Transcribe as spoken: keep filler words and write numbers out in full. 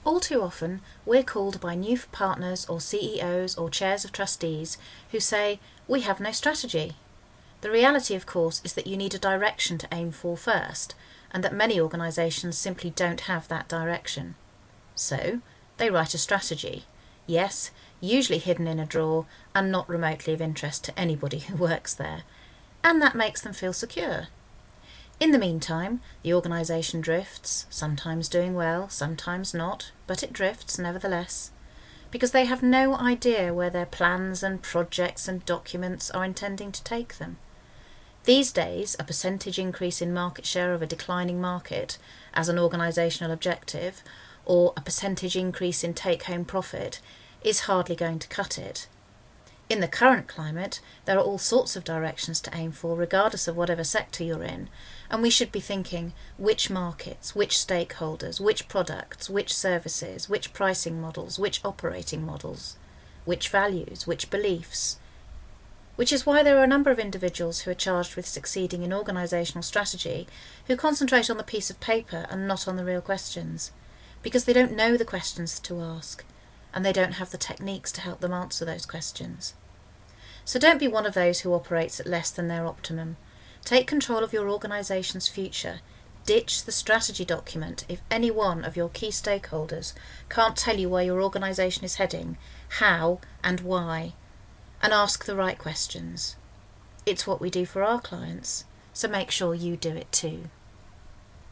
All too often, we're called by new partners or C E Os or chairs of trustees who say, we have no strategy. The reality, of course, is that you need a direction to aim for first, and that many organisations simply don't have that direction. So, they write a strategy. Yes, usually hidden in a drawer and not remotely of interest to anybody who works there. And that makes them feel secure. In the meantime, the organisation drifts, sometimes doing well, sometimes not, but it drifts nevertheless, because they have no idea where their plans and projects and documents are intending to take them. These days, a percentage increase in market share of a declining market as an organisational objective, or a percentage increase in take-home profit, is hardly going to cut it. In the current climate, there are all sorts of directions to aim for, regardless of whatever sector you're in, and we should be thinking which markets, which stakeholders, which products, which services, which pricing models, which operating models, which values, which beliefs. Which is why there are a number of individuals who are charged with succeeding in organisational strategy who concentrate on the piece of paper and not on the real questions, because they don't know the questions to ask, and they don't have the techniques to help them answer those questions. So don't be one of those who operates at less than their optimum. Take control of your organisation's future. Ditch the strategy document if any one of your key stakeholders can't tell you where your organisation is heading, how and why, and ask the right questions. It's what we do for our clients, so make sure you do it too.